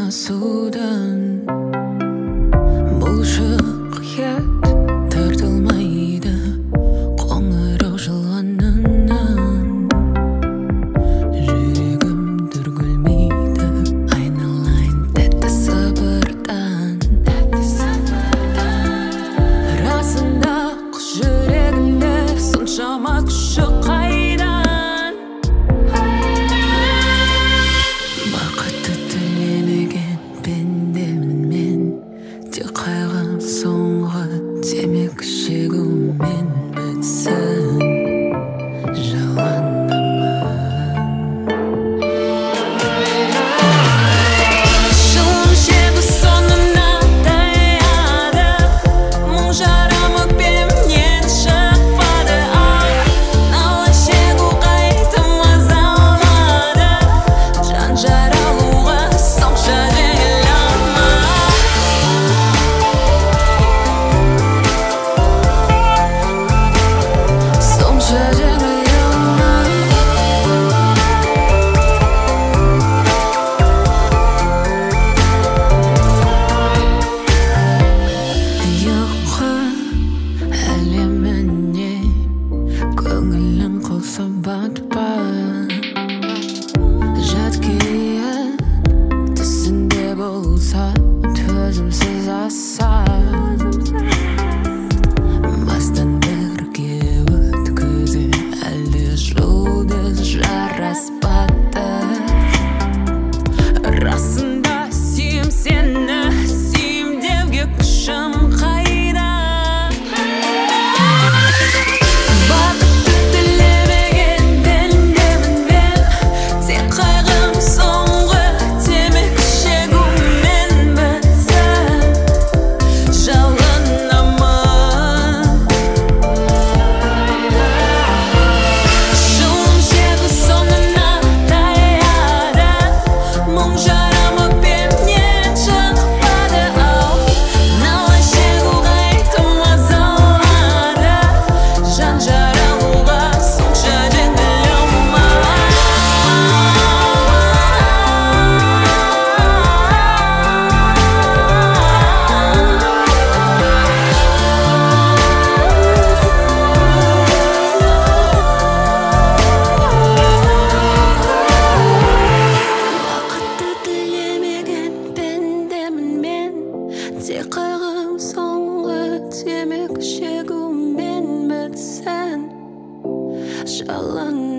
судан бұлшық ет тартылмайды қоңырау жылғанынан жүрегім дүркілмейді айналайын тәтті сыбырдан расында құс жүрегінде соншама күші қайдан бақытты тілемеген пендемін мен тек қайғым соңғы темекі шегумен бітсін төзімсіз асан бастан бірге өткізі әлде жұлдыз жараспады расында сүйем сені сүйем деуге күшім қайда бақытты тілемеген пендемін мен тек қайғым соңғы темекі шегумен тек қайғым соңғы темекі шегумен бітсін жалын